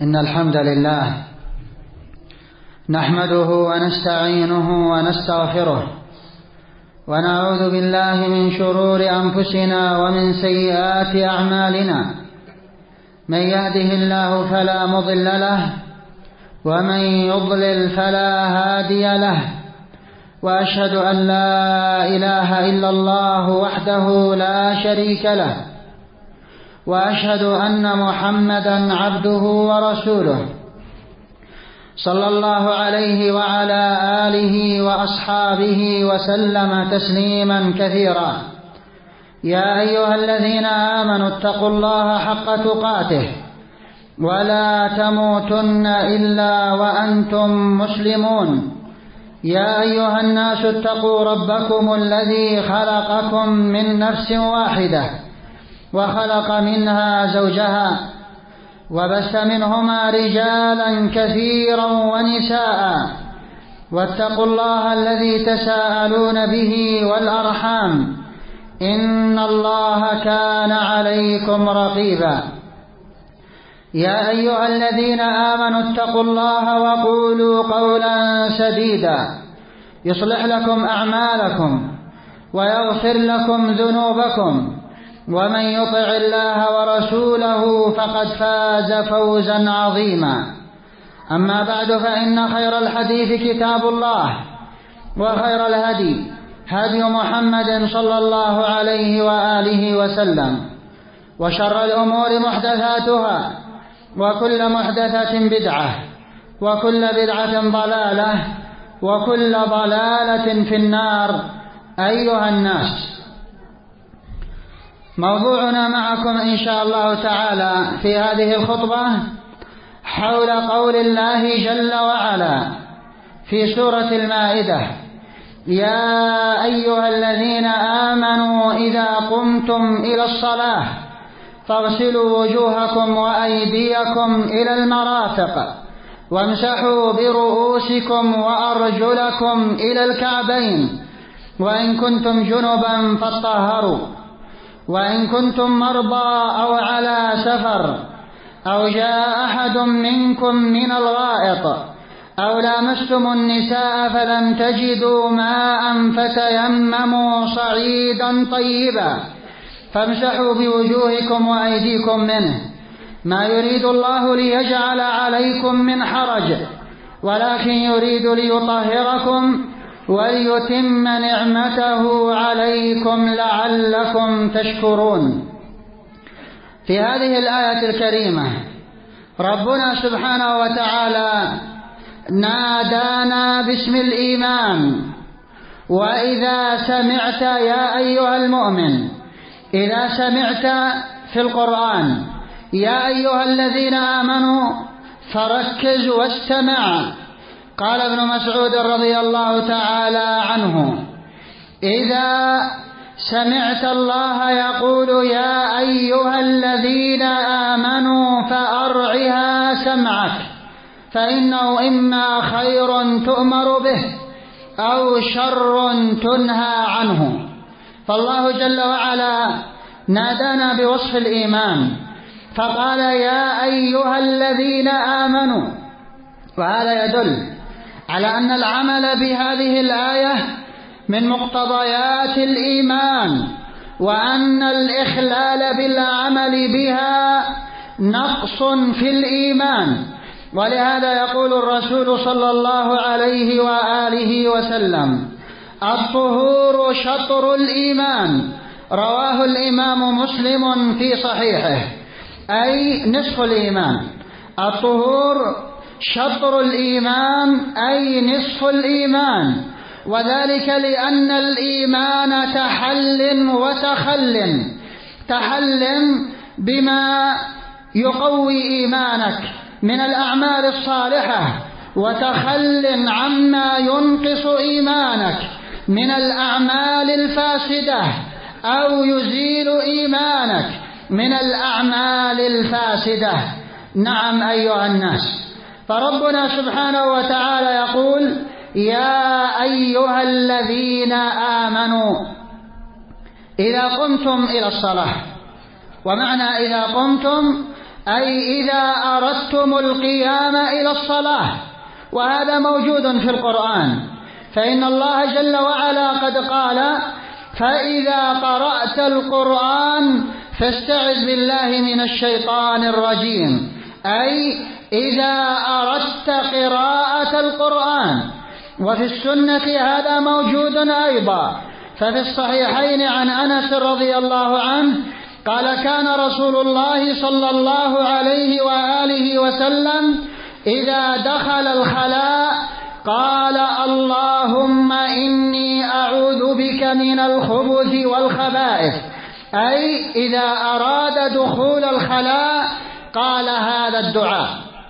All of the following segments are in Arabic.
إن الحمد لله نحمده ونستعينه ونستغفره ونعوذ بالله من شرور أنفسنا ومن سيئات أعمالنا. من يهده الله فلا مضل له ومن يضلل فلا هادي له، وأشهد أن لا إله إلا الله وحده لا شريك له، وأشهد أن محمدا عبده ورسوله صلى الله عليه وعلى آله وأصحابه وسلم تسليما كثيرا. يا أيها الذين آمنوا اتقوا الله حق تقاته ولا تموتن إلا وأنتم مسلمون. يا أيها الناس اتقوا ربكم الذي خلقكم من نفس واحدة وخلق منها زوجها وبث منهما رجالا كثيرا ونساء، واتقوا الله الذي تساءلون به والأرحام إن الله كان عليكم رقيبا. يا أيها الذين آمنوا اتقوا الله وقولوا قولا سديدا يصلح لكم أعمالكم ويغفر لكم ذنوبكم، ومن يطع الله ورسوله فقد فاز فوزا عظيما. أما بعد، فإن خير الحديث كتاب الله، وخير الهدي هدي محمد صلى الله عليه وآله وسلم، وشر الأمور محدثاتها، وكل محدثة بدعة، وكل بدعة ضلالة، وكل ضلالة في النار. أيها الناس، موضوعنا معكم إن شاء الله تعالى في هذه الخطبة حول قول الله جل وعلا في سورة المائدة: يا أيها الذين آمنوا إذا قمتم إلى الصلاة فاغسلوا وجوهكم وأيديكم إلى المرافق وامسحوا برؤوسكم وأرجلكم إلى الكعبين، وإن كنتم جنبا فاطهروا، وإن كنتم مرضى أو على سفر أو جاء أحد منكم من الغائط أو لامستم النساء فلم تجدوا ماء فتيمموا صعيدا طيبا فامسحوا بوجوهكم وأيديكم منه، ما يريد الله ليجعل عليكم من حرج، ولكن يريد ليطهركم وليتم نعمته عليكم لعلكم تشكرون. في هذه الآية الكريمة ربنا سبحانه وتعالى نادانا باسم الإيمان. وإذا سمعت يا أيها المؤمن، إذا سمعت في القرآن يا أيها الذين آمنوا فركز واستمع. قال ابن مسعود رضي الله تعالى عنه: إذا سمعت الله يقول يا أيها الذين آمنوا فأرعها سمعك، فإنه إما خير تؤمر به أو شر تنهى عنه. فالله جل وعلا نادانا بوصف الإيمان فقال يا أيها الذين آمنوا، وهذا يدل على أن العمل بهذه الآية من مقتضيات الإيمان، وأن الإخلال بالعمل بها نقص في الإيمان. ولهذا يقول الرسول صلى الله عليه وآله وسلم: الطهور شطر الإيمان. رواه الإمام مسلم في صحيحه، أي نصف الإيمان. الطهور شطر الإيمان أي نصف الإيمان، وذلك لأن الإيمان تحل وتخل. تحل بما يقوي إيمانك من الأعمال الصالحة، وتخل عما ينقص إيمانك من الأعمال الفاسدة أو يزيل إيمانك من الأعمال الفاسدة. نعم أيها الناس، فربنا سبحانه وتعالى يقول يا أيها الذين آمنوا إذا قمتم إلى الصلاة. ومعنى إذا قمتم أي إذا أردتم القيام إلى الصلاة، وهذا موجود في القرآن، فإن الله جل وعلا قد قال: فإذا قرأت القرآن فاستعذ بالله من الشيطان الرجيم، أي إذا أردت قراءة القرآن. وفي السنة هذا موجود أيضا، ففي الصحيحين عن أنس رضي الله عنه قال: كان رسول الله صلى الله عليه وآله وسلم إذا دخل الخلاء قال: اللهم إني أعوذ بك من الخبث والخبائث، أي إذا أراد دخول الخلاء قال هذا الدعاء.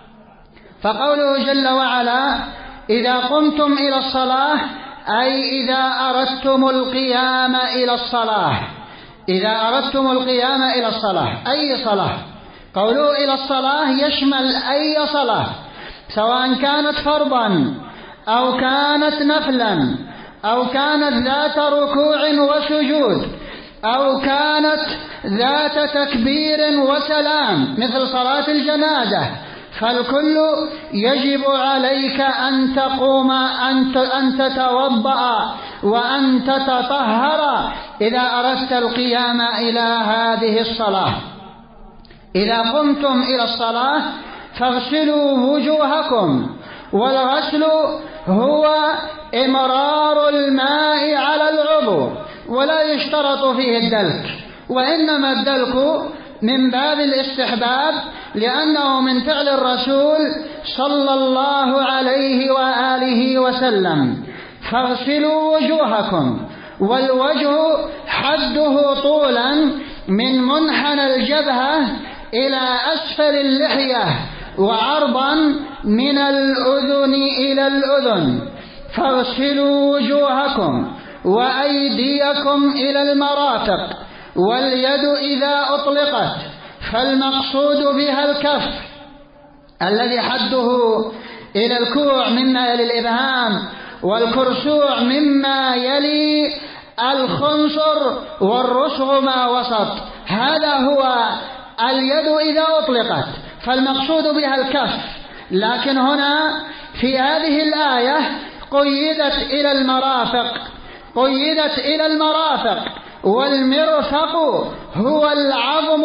فقوله جل وعلا: إذا قمتم إلى الصلاة، أي إذا أردتم القيام إلى الصلاة. إذا أردتم القيام إلى الصلاة، أي صلاة؟ قوله إلى الصلاة يشمل أي صلاة، سواء كانت فرضا أو كانت نفلا أو كانت ذات ركوع وسجود أو كانت ذات تكبير وسلام مثل صلاة الجنازة، فالكل يجب عليك أن تقوم أن تتوضأ وأن تتطهر إذا أردت القيام إلى هذه الصلاة. إذا قمتم إلى الصلاة فاغسلوا وجوهكم، والغسل هو إمرار الماء على العضو، ولا يشترط فيه الدلك، وإنما الدلك من باب الاستحباب، لأنه من فعل الرسول صلى الله عليه وآله وسلم. فاغسلوا وجوهكم، والوجه حده طولا من منحنى الجبهة إلى أسفل اللحية، وعرضا من الأذن إلى الأذن. فاغسلوا وجوهكم وأيديكم إلى المرافق، واليد إذا أطلقت فالمقصود بها الكف الذي حده إلى الكوع مما يلي الإبهام، والكرسوع مما يلي الخنصر، والرسغ ما وسط. هذا هو اليد إذا أطلقت فالمقصود بها الكف. لكن هنا في هذه الآية قيدت إلى المرافق، قيدت إلى المرافق. والمرفق هو العظم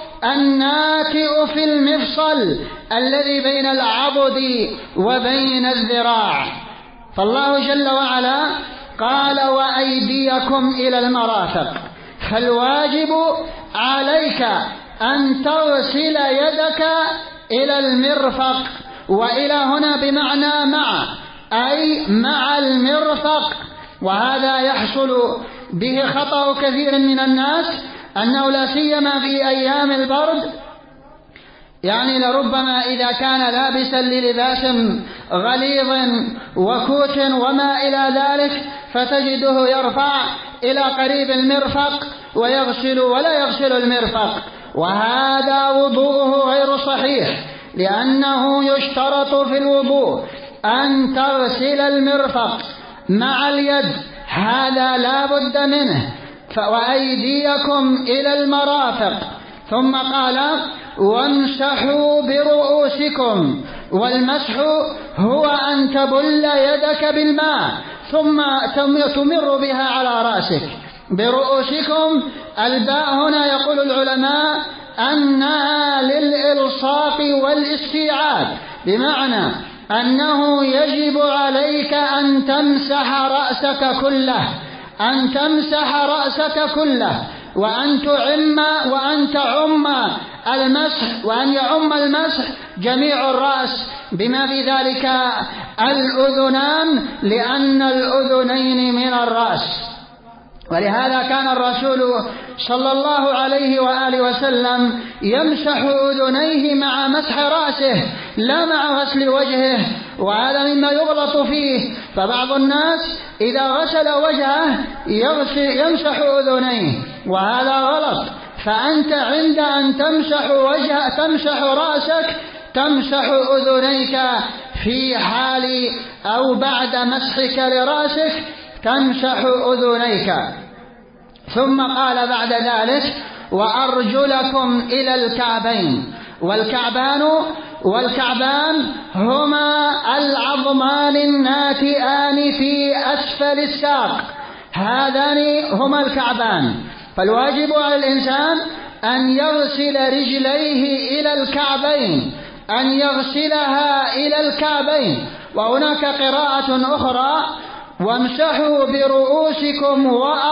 الناتئ في المفصل الذي بين العضد وبين الذراع. فالله جل وعلا قال: وأيديكم إلى المرافق. فالواجب عليك أن تغسل يدك إلى المرفق، وإلى هنا بمعنى مع، أي مع المرفق. وهذا يحصل به خطأ كثير من الناس، أنه لا سيما في أيام البرد، يعني لربما إذا كان لابسا للباس غليظ وكوت وما إلى ذلك، فتجده يرفع إلى قريب المرفق ويغسل ولا يغسل المرفق، وهذا وضوءه غير صحيح، لأنه يشترط في الوضوء أن تغسل المرفق مع اليد، هذا لا بد منه. وأيديكم إلى المرافق. ثم قال: وامسحوا برؤوسكم. والمسح هو أن تبل يدك بالماء ثم تمر بها على رأسك. برؤوسكم، الباء هنا يقول العلماء أنها للإلصاق والاستيعاب، بمعنى أنه يجب عليك أن تمسح رأسك كله، أن تمسح رأسك كله، وأن تعم المسح، وأن يعم المسح جميع الرأس، بما في ذلك الأذنان، لأن الأذنين من الرأس. ولهذا كان الرسول صلى الله عليه وآله وسلم يمسح أذنيه مع مسح رأسه، لا مع غسل وجهه، وهذا مما يغلط فيه. فبعض الناس إذا غسل وجهه يمسح أذنيه، وهذا غلط. فأنت عند أن تمسح رأسك تمسح أذنيك في حال أو بعد مسحك لرأسك تمسح أذنيك. ثم قال بعد ذلك: وأرجلكم إلى الكعبين. والكعبان هما العظمان الناتئان في أسفل الساق، هذان هما الكعبان. فالواجب على الإنسان أن يغسل رجليه إلى الكعبين، أن يغسلها إلى الكعبين. وهناك قراءة أخرى: وامسحوا برؤوسكم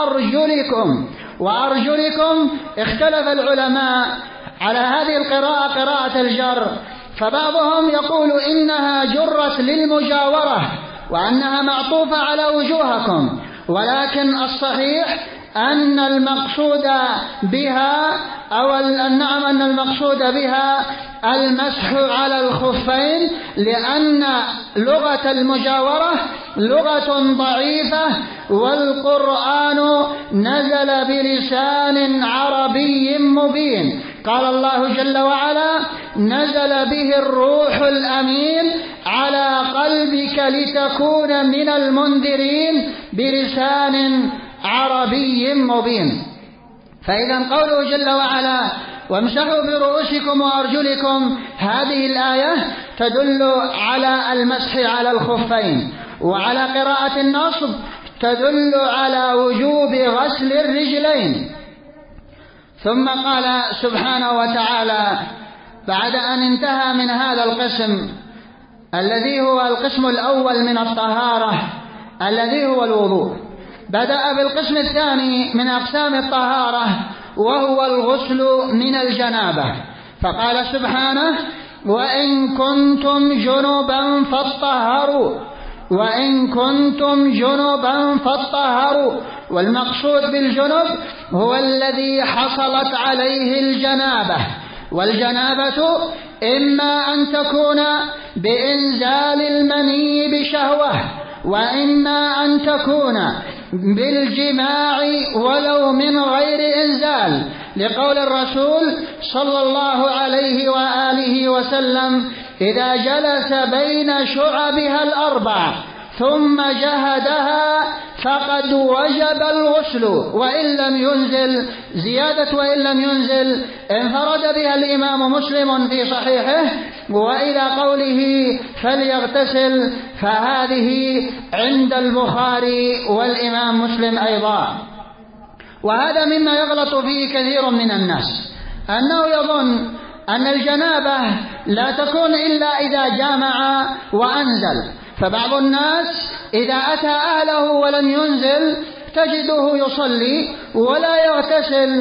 وأرجلكم. اختلف العلماء على هذه القراءة، قراءة الجر، فبعضهم يقول إنها جرت للمجاورة وأنها معطوفة على وجوهكم، ولكن الصحيح أن المقصود بها أن المقصود بها المسح على الخفين، لأن لغة المجاورة لغة ضعيفة، والقرآن نزل بلسان عربي مبين. قال الله جل وعلا: نزل به الروح الأمين على قلبك لتكون من المنذرين بلسان عربي مبين. فإذا قوله جل وعلا: وامسحوا برؤوسكم وأرجلكم، هذه الآية تدل على المسح على الخفين، وعلى قراءة النصب تدل على وجوب غسل الرجلين. ثم قال سبحانه وتعالى بعد أن انتهى من هذا القسم الذي هو القسم الأول من الطهارة الذي هو الوضوء، بدأ بالقسم الثاني من أقسام الطهارة وهو الغسل من الجنابة، فقال سبحانه: وإن كنتم جنبا فاطهروا. والمقصود بالجنب هو الذي حصلت عليه الجنابة، والجنابة إما أن تكون بإنزال المني بشهوة، وإما أن تكون بالجماع ولو من غير إنزال، لقول الرسول صلى الله عليه وآله وسلم: إذا جلس بين شعبها الأربع ثم جهدها فقد وجب الغسل، وإن لم ينزل زيادة، وإن لم ينزل انفرد بها الإمام مسلم في صحيحه. وإلى قوله فليغتسل فهذه عند البخاري والإمام مسلم أيضا. وهذا مما يغلط فيه كثير من الناس، أنه يظن أن الجنابة لا تكون إلا إذا جامع وأنزل، فبعض الناس إذا أتى أهله ولم ينزل تجده يصلي ولا يغتسل،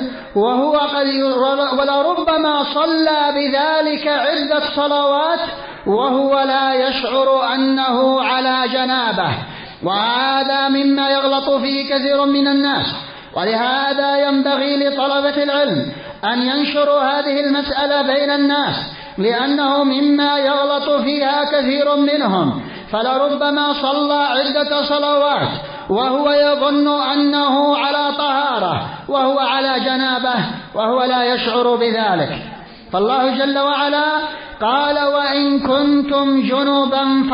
ولربما صلى بذلك عدة صلوات وهو لا يشعر أنه على جنابه، وهذا مما يغلط فيه كثير من الناس. ولهذا ينبغي لطلبة العلم أن ينشروا هذه المسألة بين الناس، لأنه مما يغلط فيها كثير منهم، فلربما صلى عدة صلوات وهو يظن أنه على طهارة وهو على جنابه وهو لا يشعر بذلك. فالله جل وعلا قال: وإن كنتم جنبا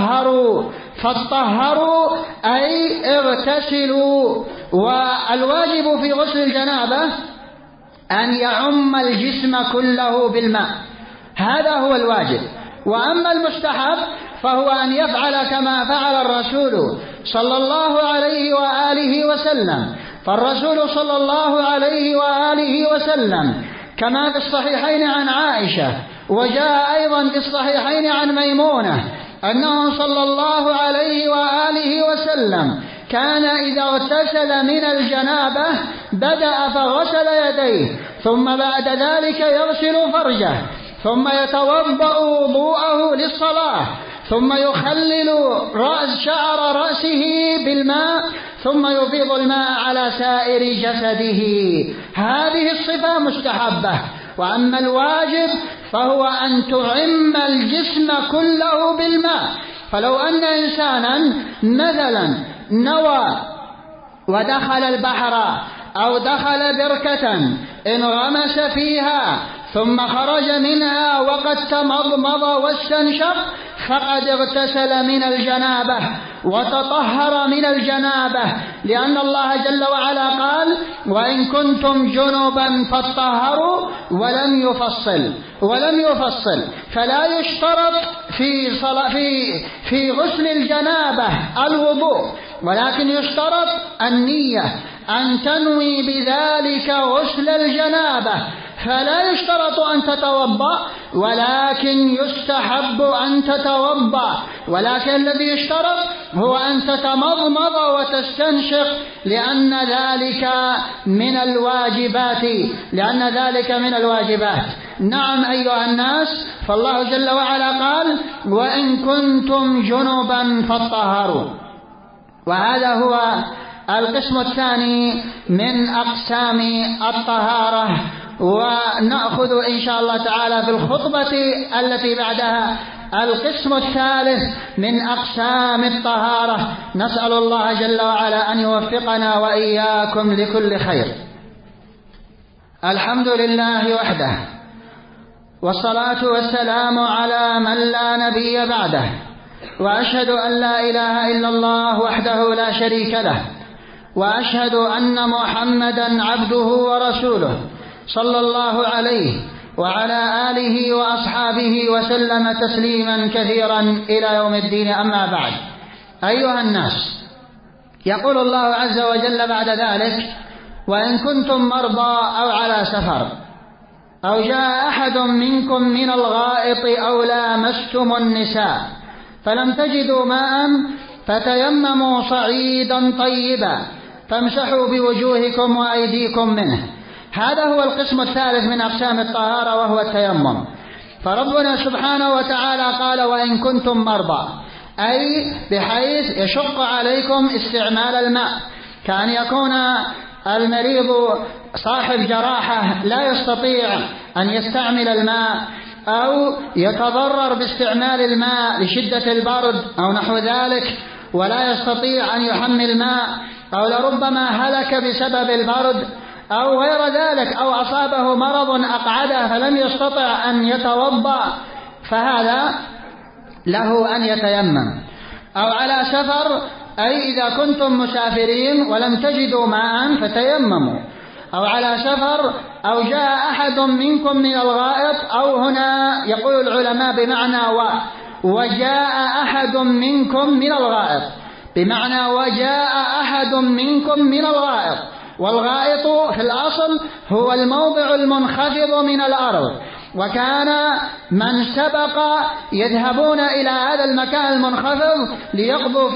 فاطهروا أي اغتسلوا. والواجب في غسل الجنابة أن يعم الجسم كله بالماء، هذا هو الواجب. وأما المستحب فهو أن يفعل كما فعل الرسول صلى الله عليه وآله وسلم. فالرسول صلى الله عليه وآله وسلم كما في الصحيحين عن عائشة، وجاء أيضا في الصحيحين عن ميمونة، أنه صلى الله عليه وآله وسلم كان إذا اغتسل من الجنابة بدأ فغسل يديه، ثم بعد ذلك يغسل فرجه، ثم يتوضأ وضوءه للصلاة، ثم يخلل شعر رأسه بالماء، ثم يفيض الماء على سائر جسده. هذه الصفة مستحبة. وأما الواجب فهو أن تعم الجسم كله بالماء. فلو أن إنسانا مثلا نوى ودخل البحر أو دخل بركة انغمس فيها ثم خرج منها وقد تمضمض واستنشق، فقد اغتسل من الجنابة وتطهر من الجنابة، لأن الله جل وعلا قال: وإن كنتم جنبا فاطهروا، ولم يفصل. فلا يشترط في غسل الجنابة الوضوء، ولكن يشترط النية، أن تنوي بذلك غسل الجنابة. فلا يشترط أن تتوضأ، ولكن يستحب أن تتوضأ، ولكن الذي يشترط هو أن تتمضمض وتستنشق، لأن ذلك من الواجبات. نعم أيها الناس، فالله جل وعلا قال: وإن كنتم جنبا فاطهروا. وهذا هو القسم الثاني من أقسام الطهارة. ونأخذ إن شاء الله تعالى في الخطبة التي بعدها القسم الثالث من أقسام الطهارة. نسأل الله جل وعلا أن يوفقنا وإياكم لكل خير. الحمد لله وحده، والصلاة والسلام على من لا نبي بعده، وأشهد أن لا إله إلا الله وحده لا شريك له، وأشهد أن محمدا عبده ورسوله صلى الله عليه وعلى آله وأصحابه وسلم تسليما كثيرا إلى يوم الدين. أما بعد، أيها الناس، يقول الله عز وجل بعد ذلك: وإن كنتم مرضى أو على سفر أو جاء أحد منكم من الغائط أو لامستم النساء فلم تجدوا ماء فتيمموا صعيدا طيبا فامسحوا بوجوهكم وأيديكم منه. هذا هو القسم الثالث من أقسام الطهارة، وهو التيمم. فربنا سبحانه وتعالى قال: وإن كنتم مرضى، أي بحيث يشق عليكم استعمال الماء، كأن يكون المريض صاحب جراحة لا يستطيع أن يستعمل الماء، أو يتضرر باستعمال الماء لشدة البرد أو نحو ذلك، ولا يستطيع أن يحمل ماء، أو لربما هلك بسبب البرد أو غير ذلك، أو أصابه مرض أقعده فلم يستطع أن يتوضأ، فهذا له أن يتيمم. أو على سفر، أي إذا كنتم مسافرين ولم تجدوا ماء فتيمموا. أو على سفر، أو جاء أحد منكم من الغائط، أو هنا يقول العلماء بمعنى وجاء أحد منكم من الغائط، بمعنى وجاء أحد منكم من الغائط. والغائط في الأصل هو الموضع المنخفض من الأرض، وكان من سبق يذهبون إلى هذا المكان المنخفض ليقضوا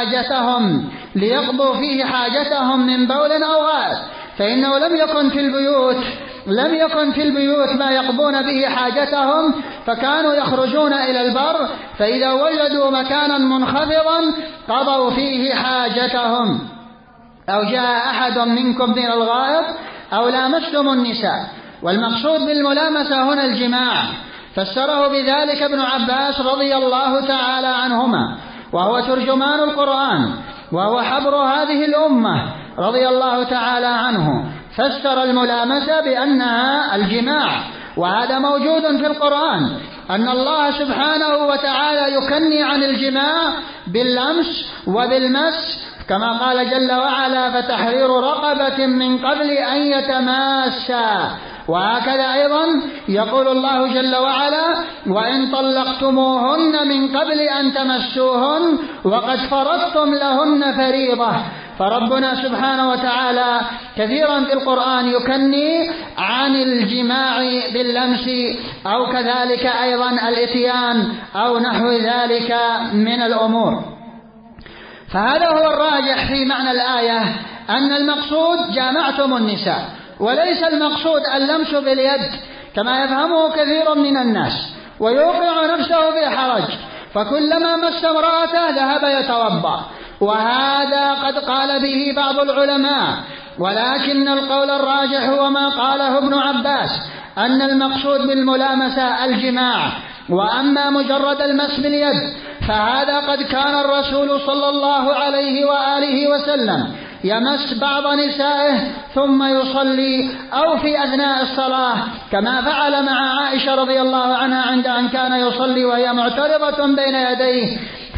فيه حاجتهم من بول أو غائط، فإنه لم يكن في البيوت ما يقضون به حاجتهم، فكانوا يخرجون إلى البر، فإذا وجدوا مكانا منخفضا قضوا فيه حاجتهم. أو جاء أحد منكم من الغائط أو لامستم النساء. والمقصود بالملامسة هنا الجماع، فسره بذلك ابن عباس رضي الله تعالى عنهما، وهو ترجمان القرآن وهو حبر هذه الأمة رضي الله تعالى عنه، فسر الملامسة بأنها الجماع. وهذا موجود في القرآن، أن الله سبحانه وتعالى يكني عن الجماع باللمس وبالمس، كما قال جل وعلا: فتحرير رقبة من قبل أن يتماسا. وهكذا أيضا يقول الله جل وعلا: وإن طلقتموهن من قبل أن تمسوهن وقد فرضتم لهن فريضة. فربنا سبحانه وتعالى كثيرا في القرآن يكني عن الجماع باللمس، أو كذلك أيضا الإتيان أو نحو ذلك من الأمور. فهذا هو الراجح في معنى الآية، أن المقصود جامعتم النساء، وليس المقصود اللمس باليد كما يفهمه كثير من الناس ويوقع نفسه في حرج، فكلما مس امرأته ذهب يتوضأ، وهذا قد قال به بعض العلماء. ولكن القول الراجح هو ما قاله ابن عباس، أن المقصود بالملامسة الجماع. وأما مجرد المس باليد فهذا قد كان الرسول صلى الله عليه وآله وسلم يمس بعض نسائه ثم يصلي، أو في أثناء الصلاة كما فعل مع عائشة رضي الله عنها عند أن كان يصلي وهي معترضة بين يديه،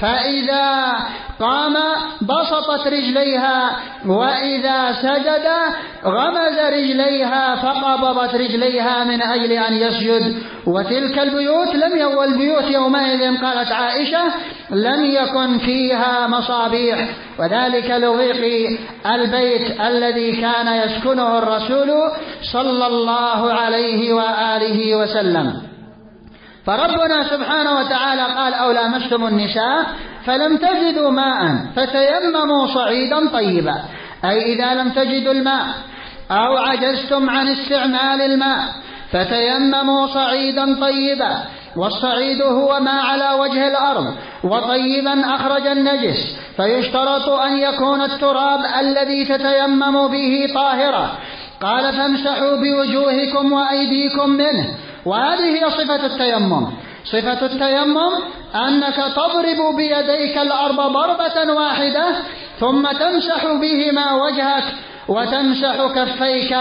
فإذا قام بسطت رجليها، وإذا سجد غمز رجليها فقبضت رجليها من أجل أن يسجد. وتلك البيوت والبيوت يومئذ قالت عائشة لم يكن فيها مصابيح، وذلك لضيق البيت الذي كان يسكنه الرسول صلى الله عليه وآله وسلم. فربنا سبحانه وتعالى قال: أو لامستم النساء فلم تجدوا ماء فتيمموا صعيدا طيبا، أي إذا لم تجدوا الماء أو عجزتم عن استعمال الماء فتيمموا صعيدا طيبا. والصعيد هو ما على وجه الأرض، وطيبا أخرج النجس، فيشترط أن يكون التراب الذي تتيمم به طاهرا. قال: فامسحوا بوجوهكم وأيديكم منه. وهذه هي صفة التيمم. صفة التيمم أنك تضرب بيديك الأرض ضربة واحدة ثم تمسح بهما وجهك وتمسح كفيك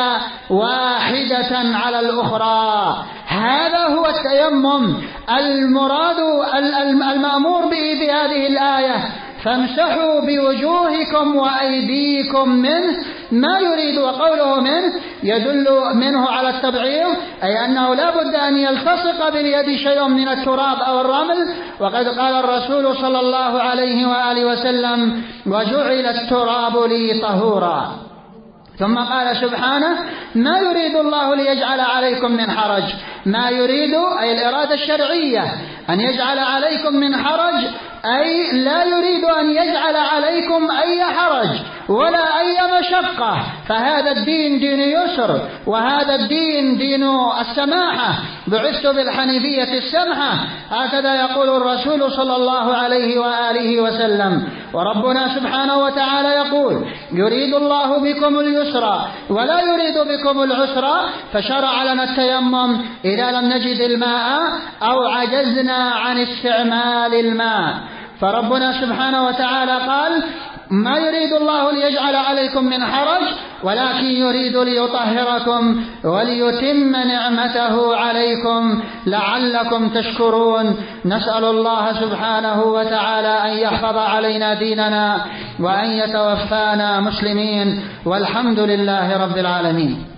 واحدة على الأخرى. هذا هو التيمم المراد المأمور به في هذه الآية: فامسحوا بوجوهكم وأيديكم منه. ما يريد، وقوله منه يدل منه على التبعيض، أي أنه لا بد أن يلتصق باليد شيء من التراب أو الرمل. وقد قال الرسول صلى الله عليه وآله وسلم: وجعل التراب لي طهورا. ثم قال سبحانه: ما يريد الله ليجعل عليكم من حرج. ما يريد أي الإرادة الشرعية أن يجعل عليكم من حرج، أي لا يريد أن يجعل عليكم أي حرج ولا أي مشقة. فهذا الدين دين يسر، وهذا الدين دين السماحة. بعثت بالحنيفية السمحة، هكذا يقول الرسول صلى الله عليه وآله وسلم. وربنا سبحانه وتعالى يقول: يريد الله بكم اليسر ولا يريد بكم العسر، فشرع لنا التيمم إذا لم نجد الماء أو عجزنا عن استعمال الماء. فربنا سبحانه وتعالى قال: ما يريد الله ليجعل عليكم من حرج ولكن يريد ليطهركم وليتم نعمته عليكم لعلكم تشكرون. نسأل الله سبحانه وتعالى أن يحفظ علينا ديننا وأن يتوفانا مسلمين، والحمد لله رب العالمين.